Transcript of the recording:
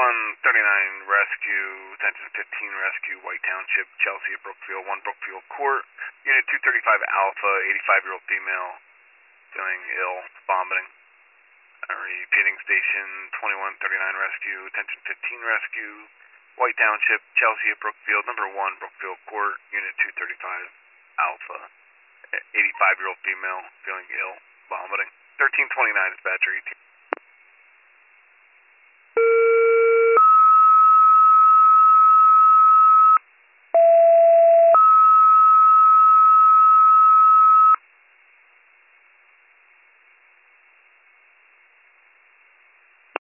Rescue, attention 15 Rescue, White Township, Chelsea at Brookfield, 1 Brookfield Court, Unit 235 Alpha, 85-year-old female, feeling ill, vomiting. Repeating station 2139 Rescue, attention 15 Rescue, White Township, Chelsea at Brookfield, number 1 Brookfield Court, Unit 235 Alpha, 85-year-old female, feeling ill, vomiting. 1329 dispatcher, 18.